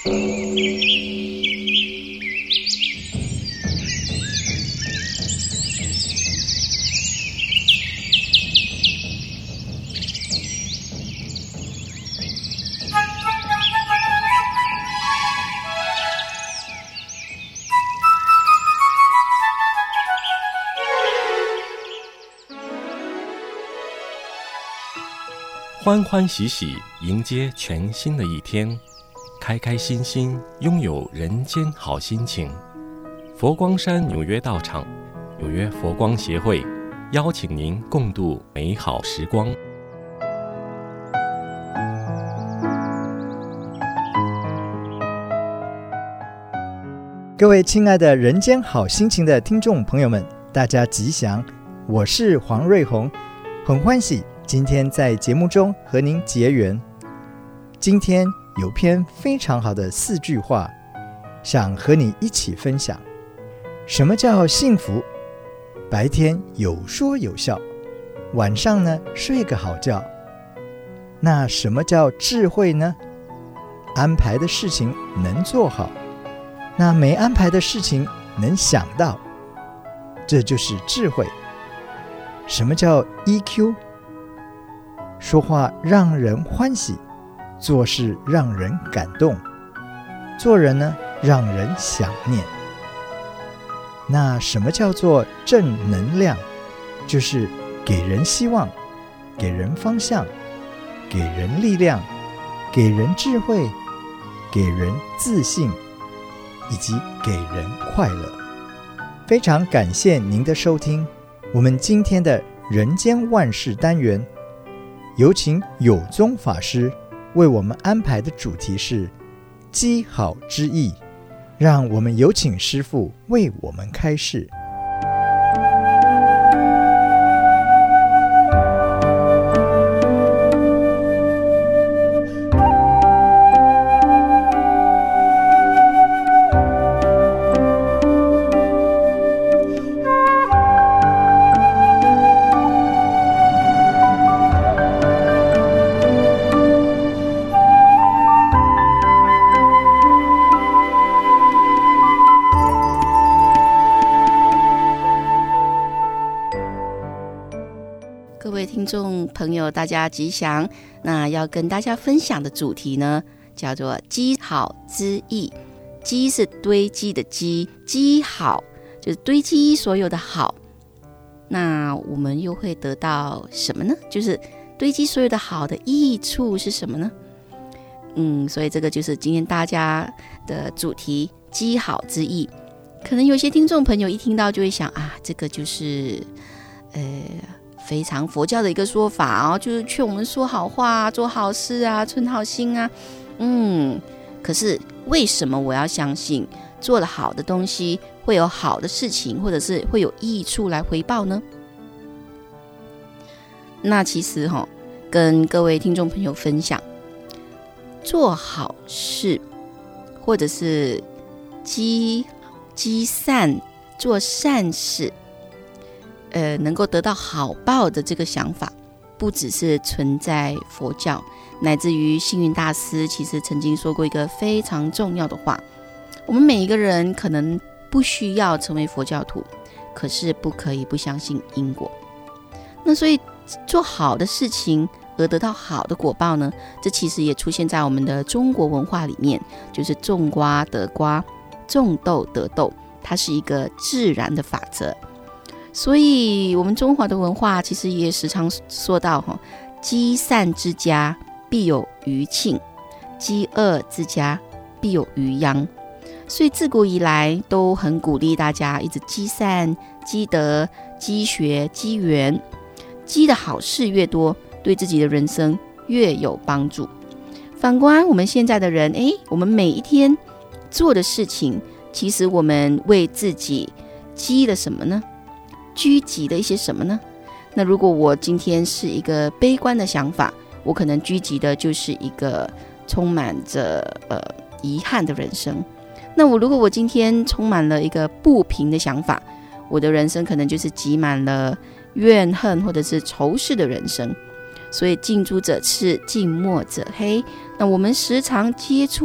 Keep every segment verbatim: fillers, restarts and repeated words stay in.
欢欢喜喜迎接全新的一天，开开心心拥有人间好心情。佛光山纽约道场纽约佛光协会邀请您共度美好时光。 各位亲爱的人间好心情的听众朋友们，大家吉祥，我是黄瑞宏，很欢喜今天在节目中和您结缘。今天有篇非常好的四句话，想和你一起分享。什么叫幸福？白天有说有笑，晚上呢睡个好觉。那什么叫智慧呢？安排的事情能做好，那没安排的事情能想到，这就是智慧。什么叫 E Q？说话让人欢喜，做事让人感动，做人呢让人想念。那什么叫做正能量？就是给人希望，给人方向，给人力量，给人智慧，给人自信，以及给人快乐。非常感谢您的收听，我们今天的人间万事单元有请有宗法师为我们安排的主题是积好之意，让我们有请师父为我们开示。 听众朋友大家吉祥，那要跟大家分享的主题呢叫做积好之意。积是堆积的积，积好就是堆积所有的好，那我们又会得到什么呢？就是堆积所有的好的益处是什么呢？嗯，所以这个就是今天大家的主题，积好之意。可能有些听众朋友一听到就会想啊，这个就是呃非常佛教的一个说法哦，就是劝我们说好话、做好事啊、存好心啊。嗯，可是为什么我要相信做了好的东西会有好的事情，或者是会有益处来回报呢？那其实哈、哦，跟各位听众朋友分享，做好事，或者是积积善、做善事。呃，能够得到好报的这个想法，不只是存在佛教，乃至于星云大师其实曾经说过一个非常重要的话：我们每一个人可能不需要成为佛教徒，可是不可以不相信因果。那所以做好的事情而得到好的果报呢，这其实也出现在我们的中国文化里面，就是种瓜得瓜，种豆得豆，它是一个自然的法则。所以我们中华的文化其实也时常说到积善之家必有余庆，积恶之家必有余殃。所以自古以来都很鼓励大家一直积善、积德、积学、积缘，积的好事越多，对自己的人生越有帮助。反观我们现在的人，诶，我们每一天做的事情，其实我们为自己积了什么呢？聚集的一些什么呢？那如果我今天是一个悲观的想法，我可能聚集的就是一个充满着呃遗憾的人生。那我如果我今天充满了一个不平的想法，我的人生可能就是挤满了怨恨或者是仇视的人生。所以近朱者赤，近墨者黑。那我们时常接触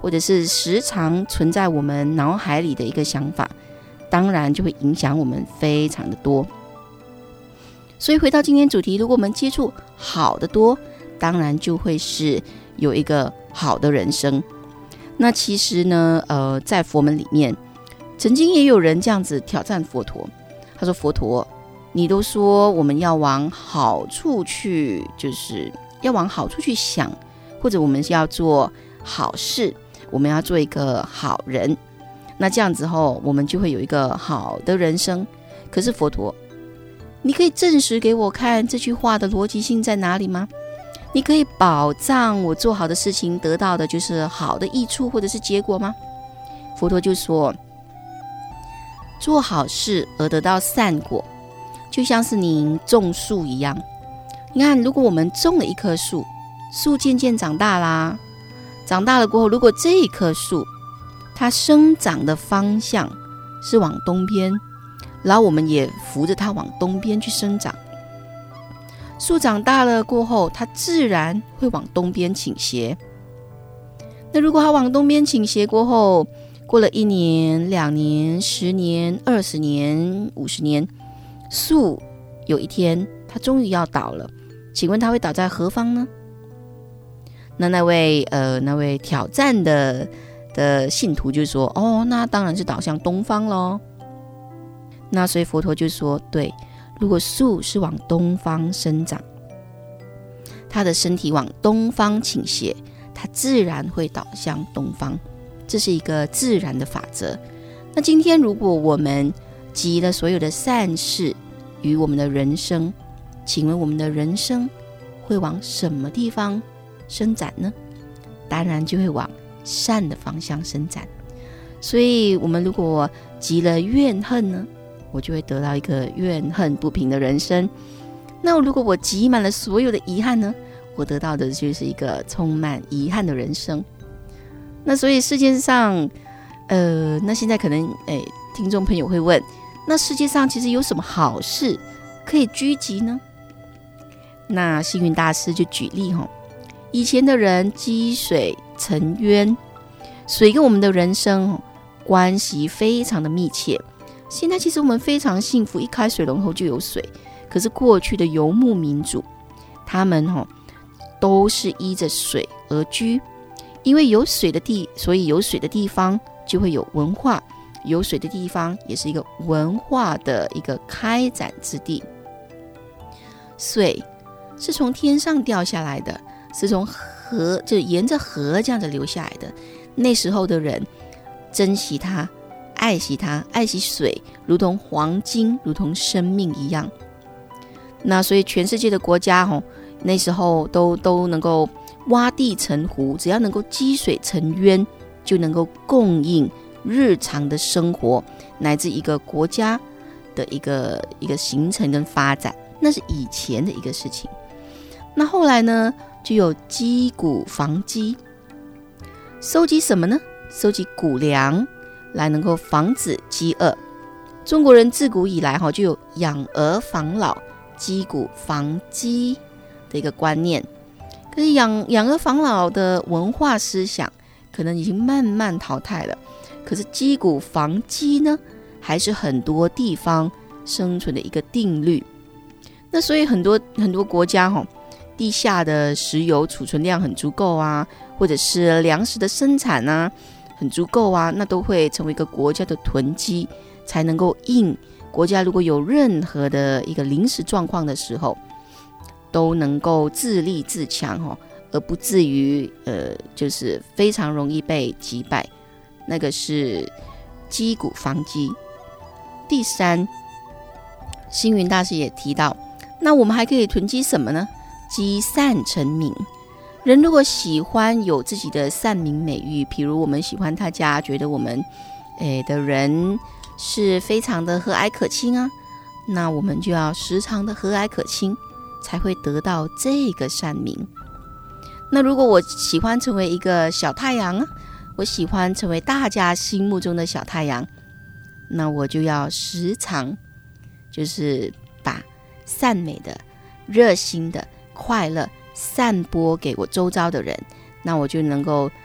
或者是时常存在我们脑海里的一个想法，当然就会影响我们非常的多。所以回到今天主题，如果我们接触好的多，当然就会是有一个好的人生。那其实呢，呃，在佛门里面，曾经也有人这样子挑战佛陀，他说：“佛陀，你都说我们要往好处去，就是要往好处去想，或者我们要做好事，我们要做一个好人，那这样子后，我们就会有一个好的人生。可是佛陀，你可以证实给我看这句话的逻辑性在哪里吗？你可以保障我做好的事情得到的就是好的益处或者是结果吗？”佛陀就说，做好事而得到善果，就像是你种树一样。你看，如果我们种了一棵树，树渐渐长大啦，长大了过后，如果这一棵树它生长的方向是往东边，然后我们也扶着它往东边去生长，树长大了过后，它自然会往东边倾斜。那如果它往东边倾斜过后，过了一年、两年、十年、二十年、五十年，树有一天它终于要倒了，请问它会倒在何方呢？那那位呃那位挑战的的信徒就说：“哦，那当然是倒向东方咯。”那所以佛陀就说：“对。”如果树是往东方生长，它的身体往东方倾斜，它自然会倒向东方，这是一个自然的法则。那今天如果我们集了所有的善事于我们的人生，请问我们的人生会往什么地方伸展呢？当然就会往善的方向伸展。所以我们如果集了怨恨呢，我就会得到一个怨恨不平的人生。那如果我集满了所有的遗憾呢，我得到的就是一个充满遗憾的人生。那所以世界上呃，那现在可能诶，听众朋友会问，那世界上其实有什么好事可以聚集呢？那星云大师就举例吼，以前的人积水成渊，水跟我们的人生关系非常的密切。现在其实我们非常幸福，一开水龙头就有水。可是过去的游牧民族，他们、哦、都是依着水而居，因为有水的地，所以有水的地方就会有文化，有水的地方也是一个文化的一个开展之地。水是从天上掉下来的，是从河，就沿着河这样子流下来的。那时候的人珍惜它，爱惜它，爱惜水如同黄金，如同生命一样。那所以全世界的国家、哦、那时候 都, 都能够挖地成湖，只要能够积水成渊，就能够供应日常的生活，乃至一个国家的一个一个形成跟发展，那是以前的一个事情。那后来呢，就有积谷防饥，收集什么呢？收集谷粮来能够防止饥饿。中国人自古以来就有养儿防老、积谷防饥的一个观念。可是 养, 养儿防老的文化思想可能已经慢慢淘汰了，可是积谷防饥呢，还是很多地方生存的一个定律。那所以很多很多国家、哦、地下的石油储存量很足够啊，或者是粮食的生产啊很足够啊，那都会成为一个国家的囤积，才能够应国家如果有任何的一个临时状况的时候，都能够自立自强、哦、而不至于呃，就是非常容易被击败。那个是积谷防饥。第三，星云大师也提到，那我们还可以囤积什么呢？积善成名。人如果喜欢有自己的善名美誉，比如我们喜欢他家，觉得我们诶的人是非常的和蔼可亲啊，那我们就要时常的和蔼可亲，才会得到这个善名。那如果我喜欢成为一个小太阳啊，我喜欢成为大家心目中的小太阳，那我就要时常就是把善美的、热心的、快乐散播给我周遭的人，那我就能够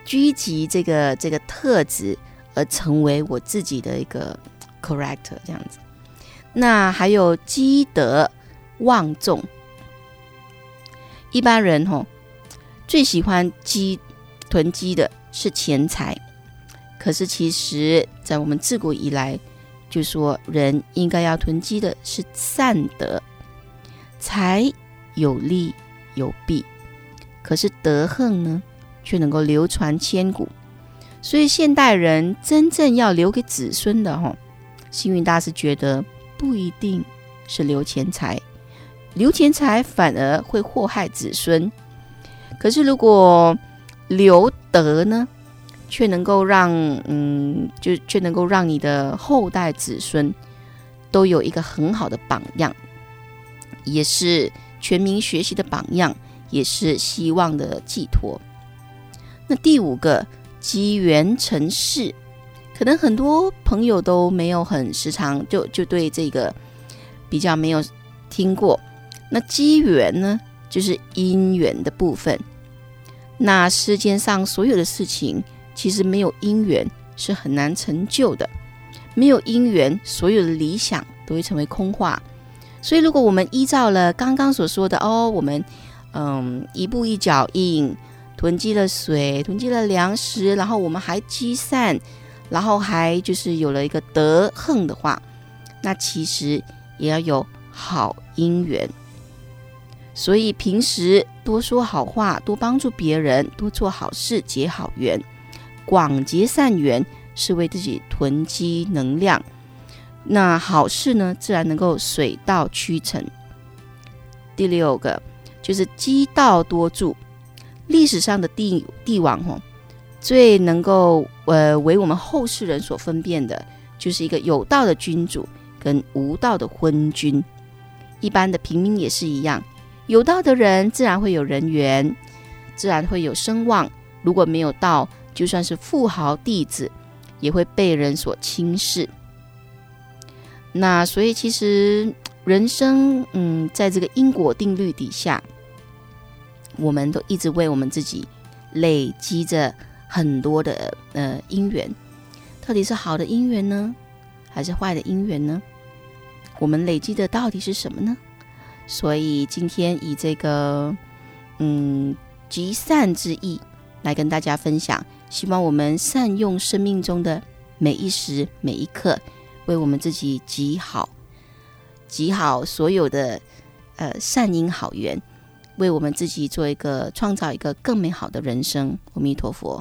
聚集这个这个特质，而成为我自己的一个 character 这样子。那还有积德望众，一般人吼、哦、最喜欢积囤积的是钱财，可是其实在我们自古以来就说人应该要囤积的是善德。财有利有弊，可是德行呢却能够流传千古。所以现代人真正要留给子孙的、哦、星云大师觉得不一定是留钱财，留钱财反而会祸害子孙。可是如果留德呢，却能够让嗯，就却能够让你的后代子孙都有一个很好的榜样，也是全民学习的榜样，也是希望的寄托。那第五个，积缘成事，可能很多朋友都没有很时常就就对这个比较没有听过。那积缘呢，就是因缘的部分。那世间上所有的事情，其实没有因缘是很难成就的，没有因缘，所有的理想都会成为空话。所以如果我们依照了刚刚所说的哦，我们嗯一步一脚印，囤积了水，囤积了粮食，然后我们还积善，然后还就是有了一个德行的话，那其实也要有好因缘。所以平时多说好话，多帮助别人，多做好事，结好缘，广结善缘，是为自己囤积能量。那好事呢，自然能够水到渠成。第六个就是积道多助。历史上的帝帝王、哦、最能够呃为我们后世人所分辨的，就是一个有道的君主跟无道的昏君。一般的平民也是一样，有道的人自然会有人缘，自然会有声望。如果没有道，就算是富豪弟子，也会被人所轻视。那所以其实人生嗯，在这个因果定律底下，我们都一直为我们自己累积着很多的呃因缘，到底是好的因缘呢，还是坏的因缘呢？我们累积的到底是什么呢？所以今天以这个嗯积善之意来跟大家分享，希望我们善用生命中的每一时每一刻，为我们自己积好积好所有的呃善因好缘，为我们自己做一个创造一个更美好的人生。阿弥陀佛。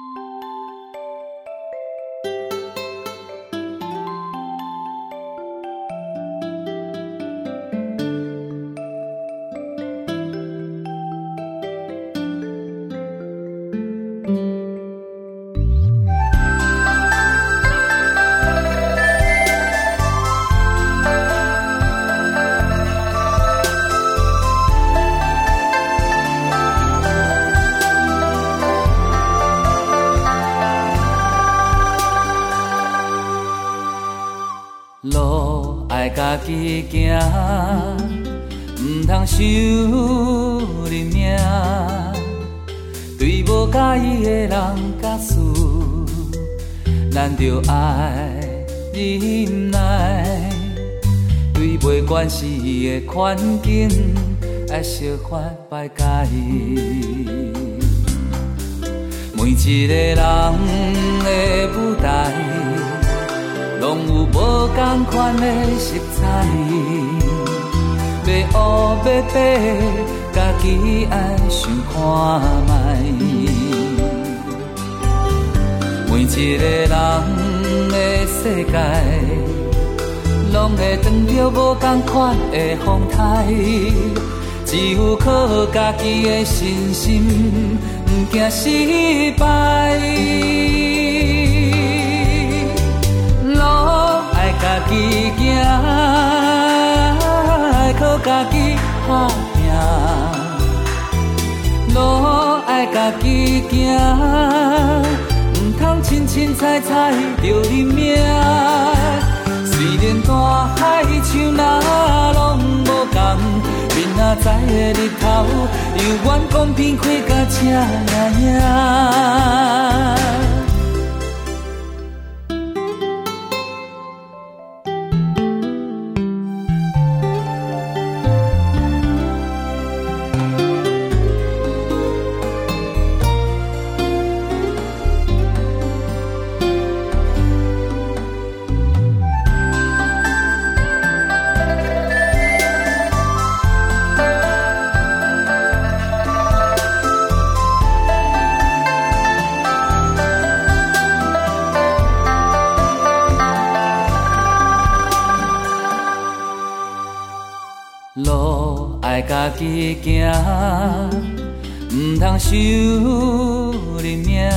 家己行，唔通想认命。对无介意的人甲事，咱着爱忍耐。对袂关系的环境，爱惜发摆家己。每一个人的舞台，拢有无同款的色彩，要黑要白，家己爱想看觅。每一个人的世界，拢会撞着无同款的风台，只有靠家己的信心，不惊失败。家己行，爱靠家己打拼，路爱家己行，唔通凊凊彩彩就认命。虽然大海像那拢无同，面仔知的日头，犹原公平开甲赤影影。路爱家己行，唔通想认命。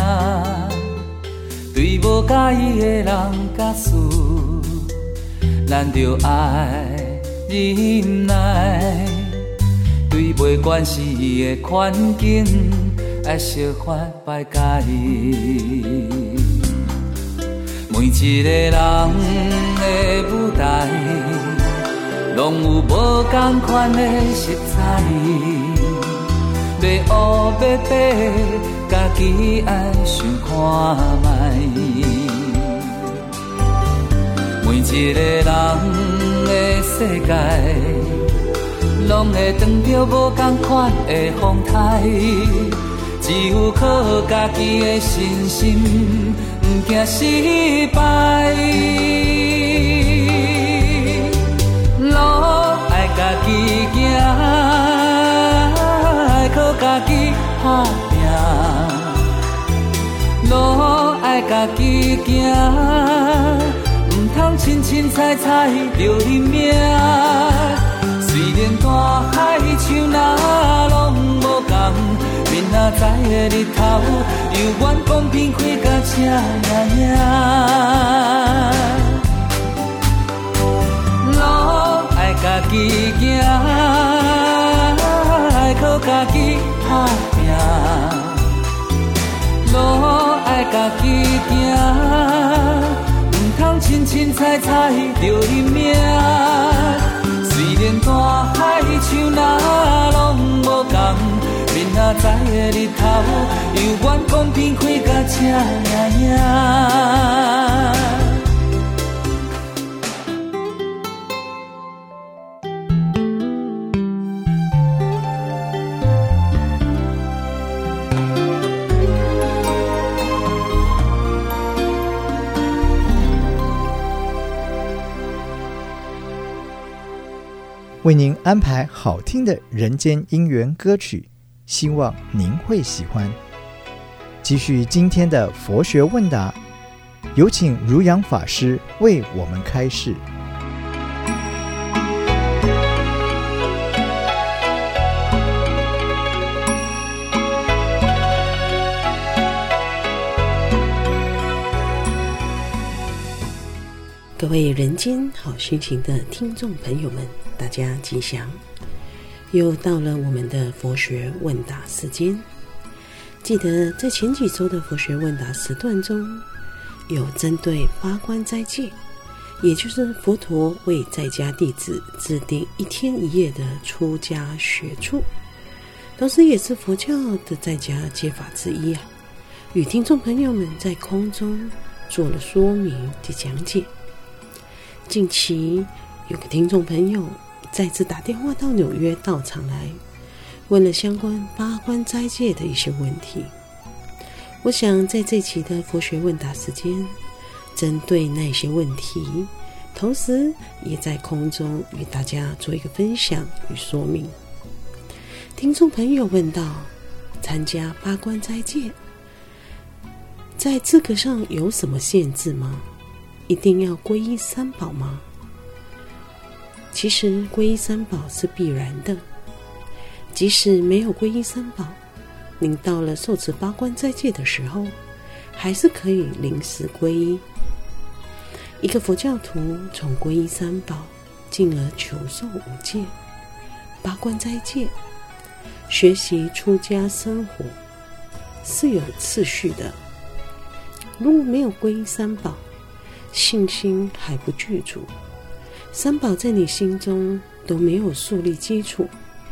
对无介意的人甲事，咱着爱忍耐。对袂关系的环境，爱惜发摆家己。每一个人的舞台，拢有无同款的色彩，要黑要白，家己爱想看觅。每一个人的世界，拢会撞着无同款的风台，只有靠家己的信心，不惊失败。路爱家己行，爱靠家己打拼。路爱家己行，唔通清清彩彩就认命。虽然大海像那拢无同，明仔载的日头，犹原公平开甲赤影影。家己行，爱靠家己打拼。路爱家己行，唔通清清彩彩就认命。虽然大海像那拢无同，明仔载的日头，犹原公平开甲赤影影。 为您安排好听的人间姻缘歌曲，希望您会喜欢。继续今天的佛学问答，有请如阳法师为我们开示。 各位人间好心情的听众朋友们，大家吉祥！又到了我们的佛学问答时间。记得在前几周的佛学问答时段中，有针对八关斋戒，也就是佛陀为在家弟子制定一天一夜的出家学处，同时也是佛教的在家戒法之一啊，与听众朋友们在空中做了说明及讲解。近期有个听众朋友再次打电话到纽约到场来，问了相关八关斋戒的一些问题。我想在这期的佛学问答时间，针对那些问题，同时也在空中与大家做一个分享与说明。听众朋友问到，参加八关斋戒在资格上有什么限制吗？一定要皈依三宝吗？其实皈依三宝是必然的，即使没有皈依三宝，您到了受持八关斋戒的时候，还是可以临时皈依。一个佛教徒从皈依三宝，进而求受五戒、八关斋戒，学习出家生活，是有次序的。如果没有皈依三宝，信心还不具足，三宝在你心中都没有树立基础，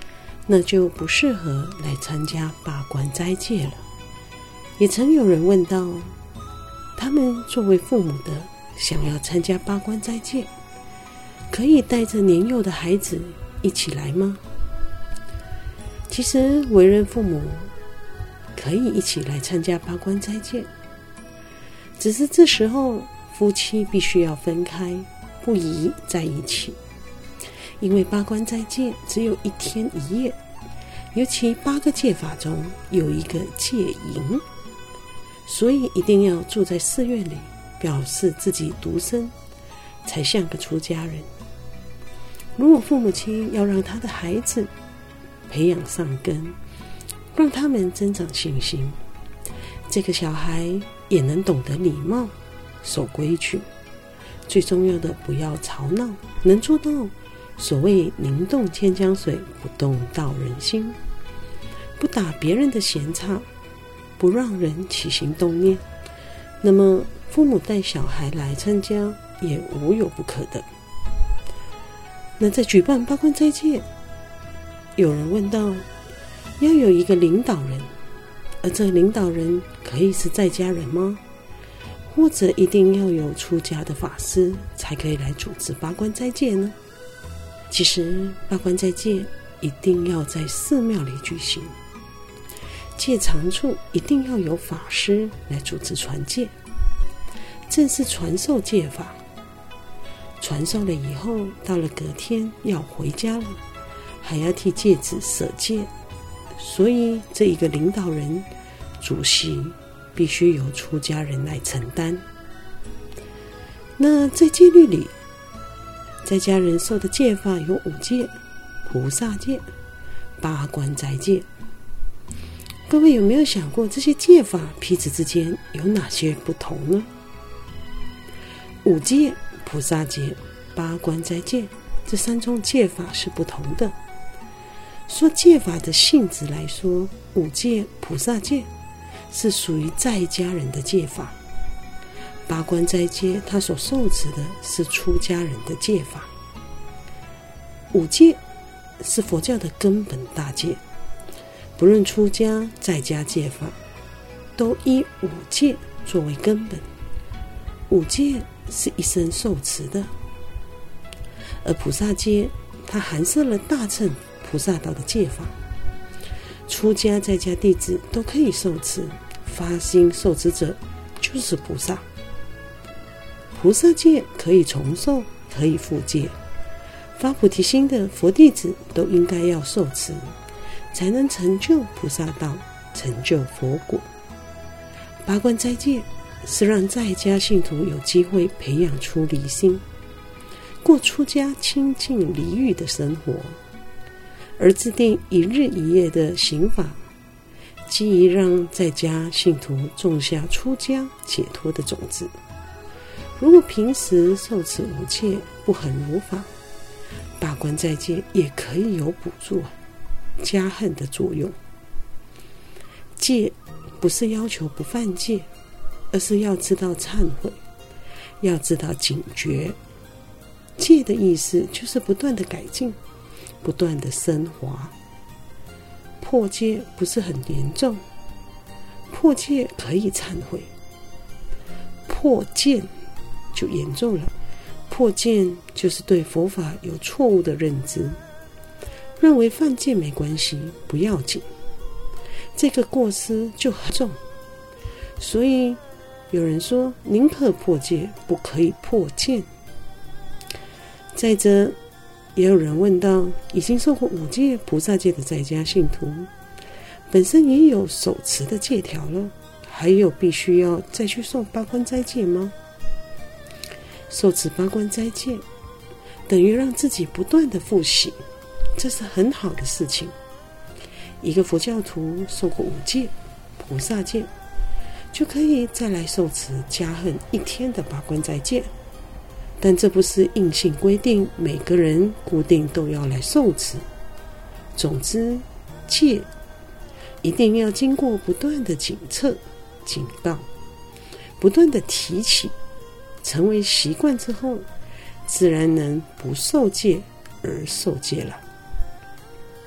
那就不适合来参加八关斋戒了。也曾有人问到，他们作为父母的想要参加八关斋戒，可以带着年幼的孩子一起来吗？其实为人父母可以一起来参加八关斋戒，只是这时候夫妻必须要分开，不宜在一起。因为八关斋戒只有一天一夜，尤其八个戒法中有一个戒营，所以一定要住在寺院里，表示自己独身，才像个出家人。如果父母亲要让他的孩子培养善根，让他们增长信心，这个小孩也能懂得礼貌、守规矩，最重要的不要吵闹，能做到所谓宁动千江水，不动道人心，不打别人的闲岔，不让人起心动念，那么父母带小孩来参加也无有不可的。那在举办八关斋戒，有人问到，要有一个领导人，而这领导人可以是在家人吗？或者一定要有出家的法师才可以来主持八关斋戒呢？其实八关斋戒一定要在寺庙里举行，戒场处一定要有法师来主持传戒，正是传授戒法。传授了以后，到了隔天要回家了，还要替戒子舍戒，所以这一个领导人、主席必须由出家人来承担。那在戒律里，在家人受的戒法有五戒：菩萨戒、八关斋戒。各位有没有想过，这些戒法彼此之间有哪些不同呢？五戒、菩萨戒、八关斋戒这三种戒法是不同的。说戒法的性质来说，五戒、菩萨戒是属于在家人的戒法，八关斋戒他所受持的是出家人的戒法。五戒是佛教的根本大戒，不论出家在家戒法，都以五戒作为根本。五戒是一生受持的，而菩萨戒它含摄了大乘菩萨道的戒法，出家在家弟子都可以受持，发心受持者就是菩萨。菩萨戒可以重受，可以复戒，发菩提心的佛弟子都应该要受持，才能成就菩萨道，成就佛果。八关斋戒是让在家信徒有机会培养出离心，过出家清净离欲的生活，而制定一日一夜的行法，基于让在家信徒种下出家解脱的种子。如果平时受持五戒不很如法，八关斋戒也可以有补助加恨的作用。戒不是要求不犯戒，而是要知道忏悔，要知道警觉。戒的意思就是不断的改进，不断的升华。破戒不是很严重，破戒可以忏悔，破见就严重了。破见就是对佛法有错误的认知，认为犯戒没关系，不要紧，这个过失就很重。所以有人说，宁可破戒，不可以破见。再者，也有人问到，已经受过五戒、菩萨戒的在家信徒，本身也有手持的戒条了，还有必须要再去受八关斋戒吗？受持八关斋戒，等于让自己不断的复习，这是很好的事情。一个佛教徒受过五戒、菩萨戒，就可以再来受持加恨一天的八关斋戒。但这不是硬性规定每个人固定都要来受持。总之，戒一定要经过不断的警策、警告，不断的提起，成为习惯之后，自然能不受戒而受戒了。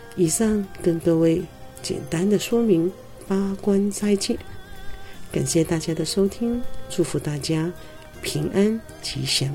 以上跟各位简单的说明八关斋戒，感谢大家的收听，祝福大家平安吉祥。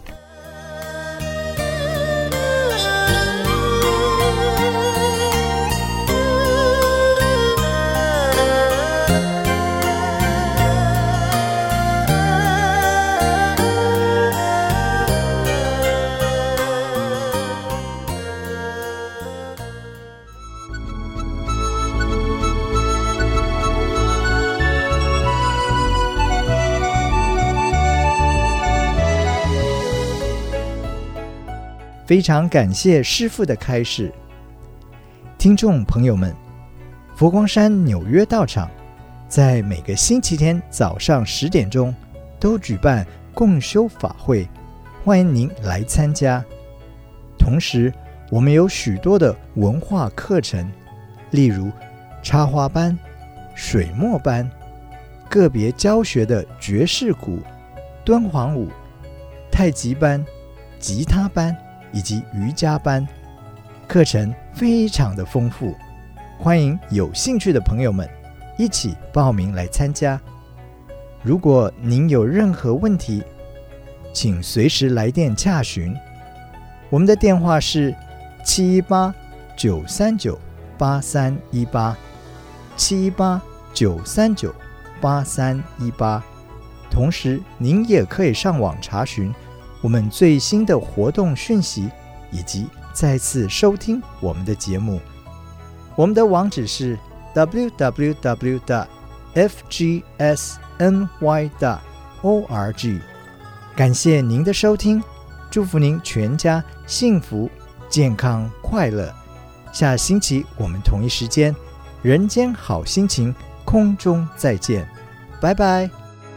非常感谢师父的开示。听众朋友们，佛光山纽约道场在每个星期天早上十点钟都举办共修法会，欢迎您来参加。同时我们有许多的文化课程，例如插花班、水墨班、个别教学的爵士鼓、敦煌舞、太极班、吉他班以及瑜伽班，课程非常的丰富，欢迎有兴趣的朋友们一起报名来参加。如果您有任何问题，请随时来电洽询，我们的电话是七一八九三九八三一八 七一八九三九八三一八。同时您也可以上网查询我们最新的活动讯息，以及再次收听我们的节目。我们的网址是 double-u double-u double-u 点 f g s n y 点 org。 感谢您的收听，祝福您全家幸福健康快乐。下星期我们同一时间人间好心情空中再见，拜拜。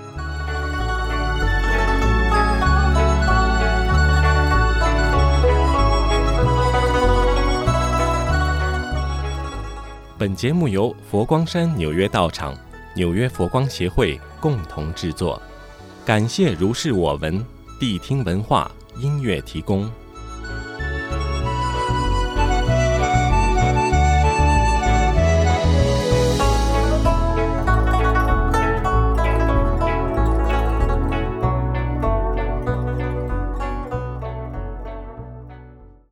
本节目由佛光山纽约道场、纽约佛光协会共同制作，感谢如是我闻谛听文化音乐提供。